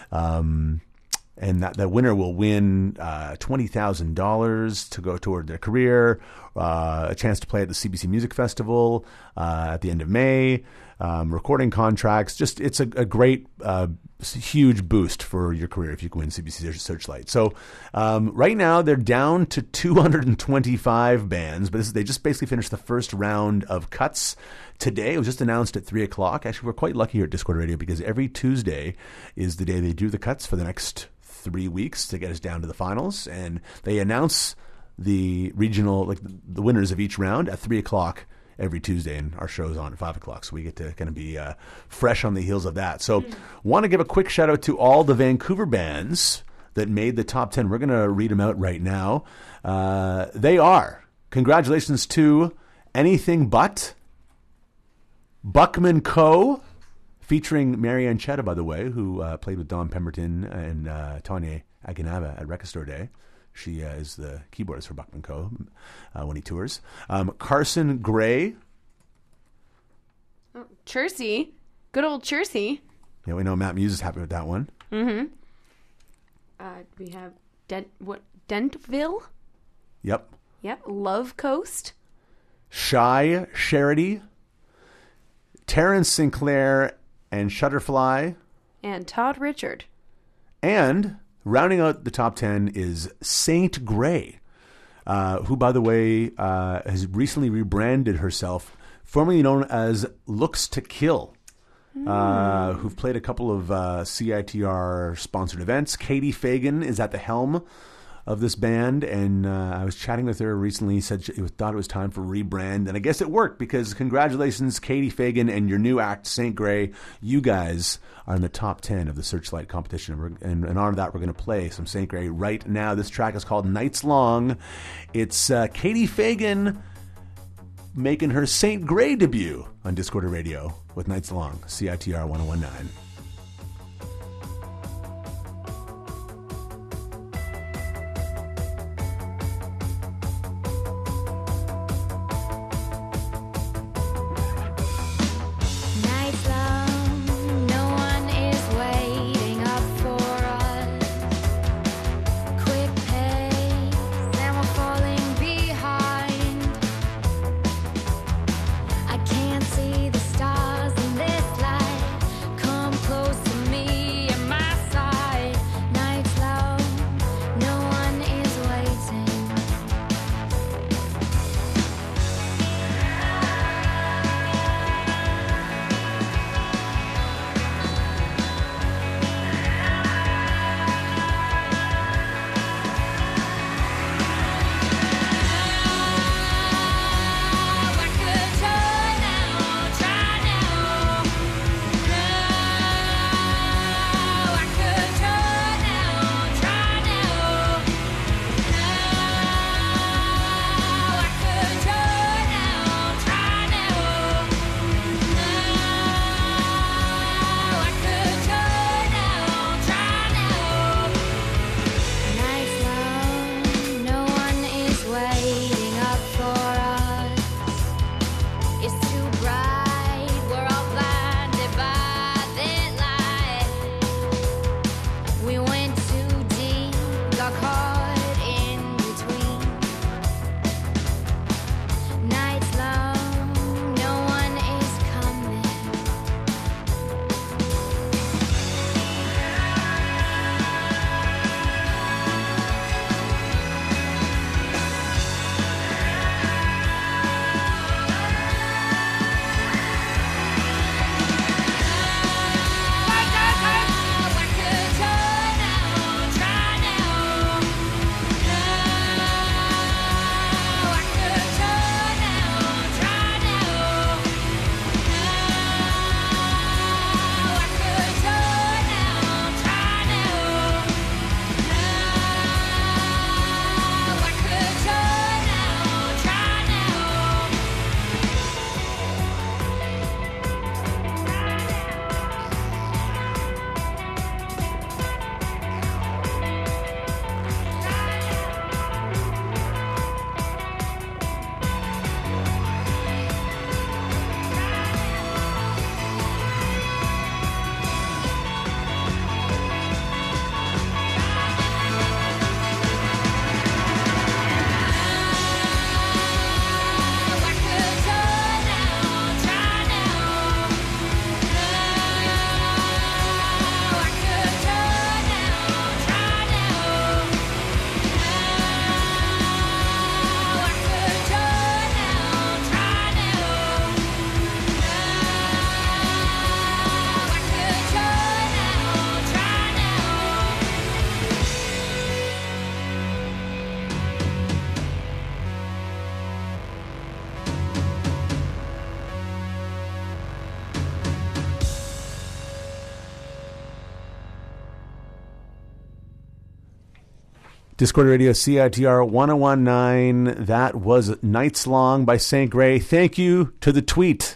Um, And that the winner will win uh, twenty thousand dollars to go toward their career, uh, a chance to play at the C B C Music Festival uh, at the end of May, um, recording contracts. Just it's a, a great, uh, huge boost for your career if you can win C B C Searchlight. So um, right now they're down to two hundred twenty-five bands, but this is, they just basically finished the first round of cuts today. It was just announced at three o'clock. Actually, we're quite lucky here at Discord Radio because every Tuesday is the day they do the cuts for the next three weeks to get us down to the finals, and they announce the regional, like the, the winners of each round at three o'clock every Tuesday, and our show's on at five o'clock, so we get to kind of be uh, fresh on the heels of that. So mm. want to give a quick shout out to all the Vancouver bands that made the top ten. We're going to read them out right now. Uh, they are, congratulations to Anything But, Buckman Co., featuring Marianne Chetta, by the way, who uh, played with Don Pemberton and uh, Tanya Akinava at Record Store Day. She uh, is the keyboardist for Buckman Co. Uh, when he tours. Um, Carson Gray. Oh, Chersey. Good old Chersey. Yeah, we know Matt Muse is happy with that one. Mm-hmm. Uh, we have Dent what Dentville. Yep. Yep. Love Coast. Shy Charity. Terrence Sinclair and Shutterfly. And Todd Richard. And rounding out the top ten is Saint Grey, uh, who, by the way, uh, has recently rebranded herself, formerly known as Looks to Kill, mm. uh, who've played a couple of uh, C I T R-sponsored events. Katie Fagan is at the helm of this band, and uh, I was chatting with her recently. Said she thought it was time for rebrand, and I guess it worked because congratulations, Katie Fagan, and your new act, Saint Grey. You guys are in the top ten of the Searchlight competition, and in honor of that, we're going to play some Saint Grey right now. This track is called Nights Long. It's uh, Katie Fagan making her Saint Grey debut on Discorder Radio with Nights Long, C I T R one oh one point nine. I can't see the stars in this light. Come Discord Radio, C I T R one oh one point nine. That was Nights Long by Saint Grey. Thank you to the tweet.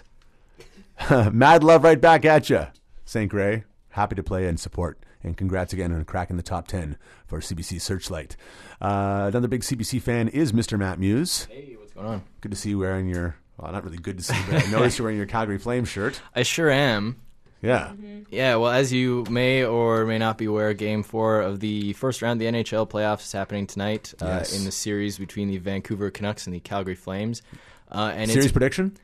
Mad love right back at you, Saint Grey. Happy to play and support. And congrats again on cracking the top ten for C B C Searchlight. Uh, another big C B C fan is Mister Matt Muse. Hey, what's going on? Good to see you wearing your, well, not really good to see, but I noticed you're wearing your Calgary Flames shirt. I sure am. Yeah. Yeah, well, as you may or may not be aware, Game four of the first round of the N H L playoffs is happening tonight uh, Yes. in the series between the Vancouver Canucks and the Calgary Flames. Uh, and Series it's, prediction?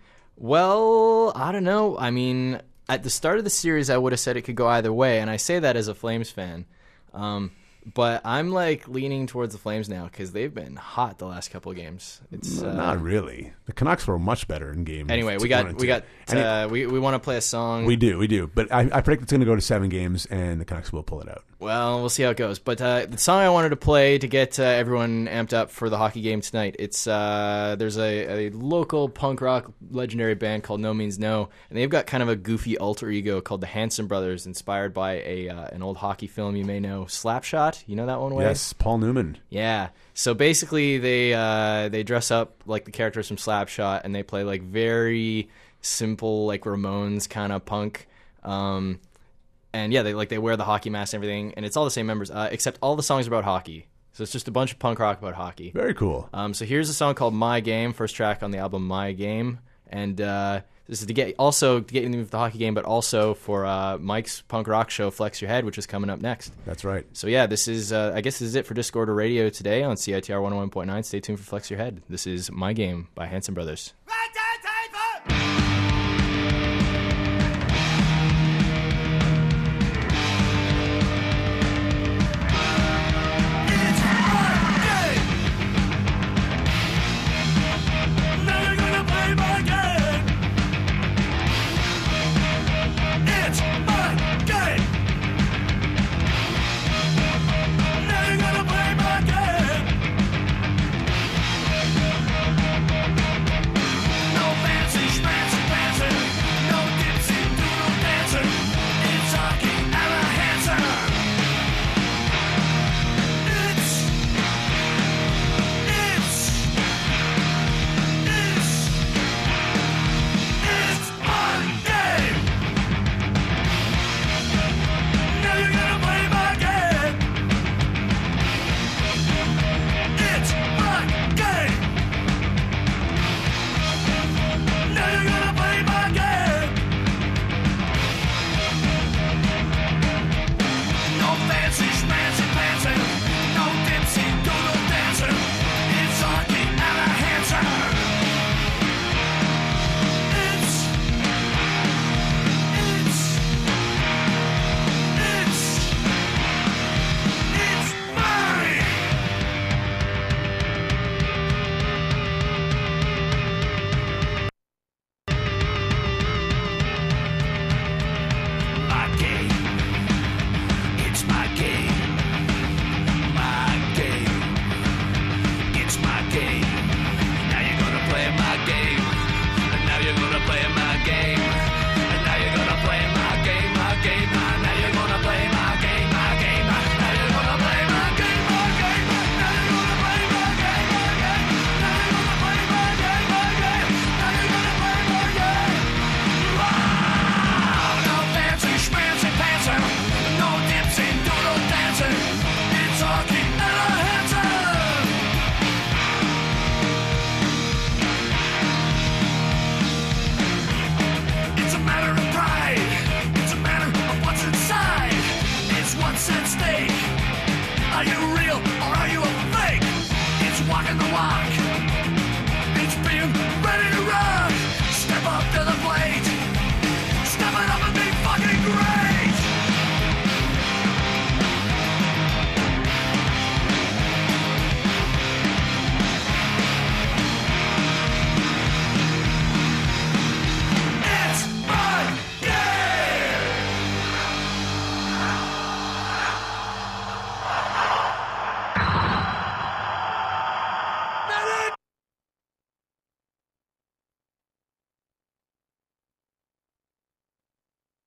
Well, I don't know. I mean, at the start of the series, I would have said it could go either way, and I say that as a Flames fan. Um, but I'm like leaning towards the Flames now because they've been hot the last couple of games. It's uh, Not really. The Canucks were much better in game. Anyway, we one got and we two. got And it- uh, we we want to play a song. We do, we do. But I, I predict it's going to go to seven games, and the Canucks will pull it out. Well, we'll see how it goes. But uh, the song I wanted to play to get uh, everyone amped up for the hockey game tonight, it's uh, there's a, a local punk rock legendary band called No Means No, and they've got kind of a goofy alter ego called the Hanson Brothers, inspired by a uh, an old hockey film you may know, Slapshot. You know that one, Wade? Yes, Paul Newman. Yeah. So basically, they uh, they dress up like the characters from Slapshot, and they play like very simple, like Ramones kind of punk. Um, and yeah, they like they wear the hockey mask and everything, and it's all the same members, uh, except all the songs are about hockey. So it's just a bunch of punk rock about hockey. Very cool. Um, so here's a song called "My Game," first track on the album "My Game," and uh, this is to get also to get in with the hockey game, but also for uh, Mike's punk rock show "Flex Your Head," which is coming up next. That's right. So yeah, this is uh, I guess this is it for Discorder Radio today on C I T R one oh one point nine. Stay tuned for Flex Your Head. This is "My Game" by Hanson Brothers.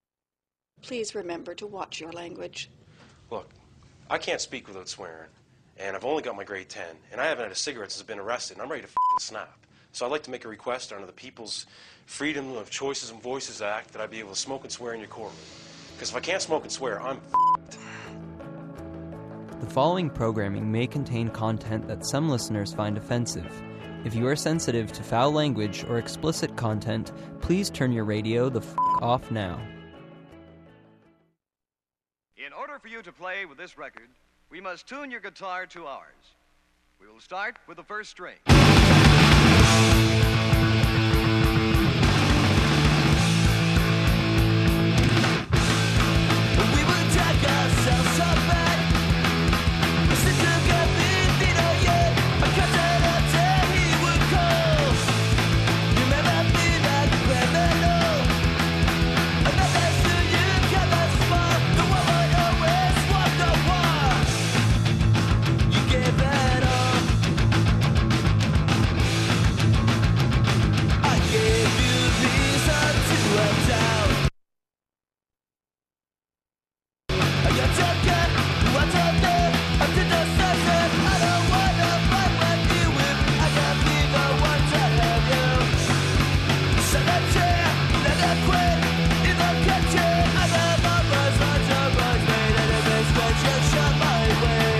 Please remember to watch your language. Look, I can't speak without swearing. and I've only got my grade ten, and I haven't had a cigarette since I've been arrested, and I'm ready to f***ing snap. So I'd like to make a request under the People's Freedom of Choices and Voices Act that I be able to smoke and swear in your courtroom. Because if I can't smoke and swear, I'm f***ed. The following programming may contain content that some listeners find offensive. If you are sensitive to foul language or explicit content, please turn your radio the f*** off now. In order for you to play with this record, we must tune your guitar to ours. We will start with the first string. We would take ourselves so bad. Listen to Capitino, yeah. I cut that up till he would call. You may not be like a criminal. And that is who you can ask for. The woman always walked the walk. You gave it all. I gave you reason to have doubt. You took it, I took it, I did the session. I don't wanna fight with you if I can't be the one to have you. So let's hear, let it quit, in the kitchen. I got my buzz, my job, my made, and it makes me just shut my way.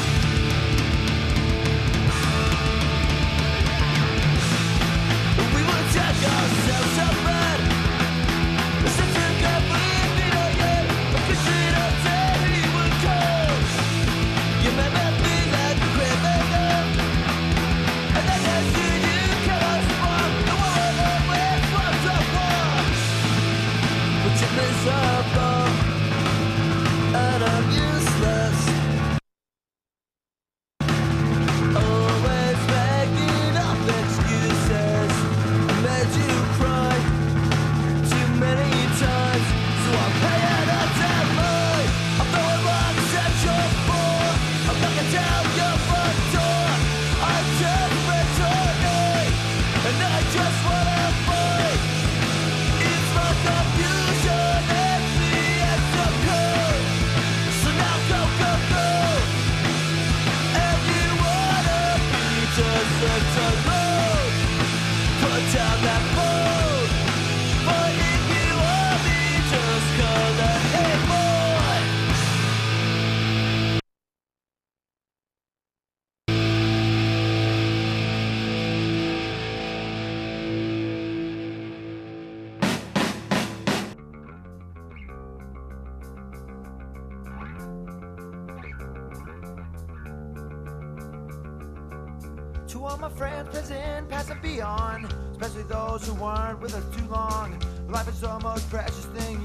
We would take ourselves so bad. Listen to God, we beat our head. I could sit up till he would call. You may not be like a criminal. And then there's you, you cannot spark. The woman always wants a war. But you're miserable. And I'm useless. Always making up excuses. I made you cry too many times, so I'm paying a debt mine. I'm throwing rocks at your floor. I'm knocking down your front door. I'm desperate tonight, and I just wanna fight. It's my confusion and the answer code. So now go, go, go. And you wanna be just such a load. Put down that phone. But if you want me, just call the hey boy. To all my friends, present, past and beyond, especially those who weren't with us too long. Life is the most precious thing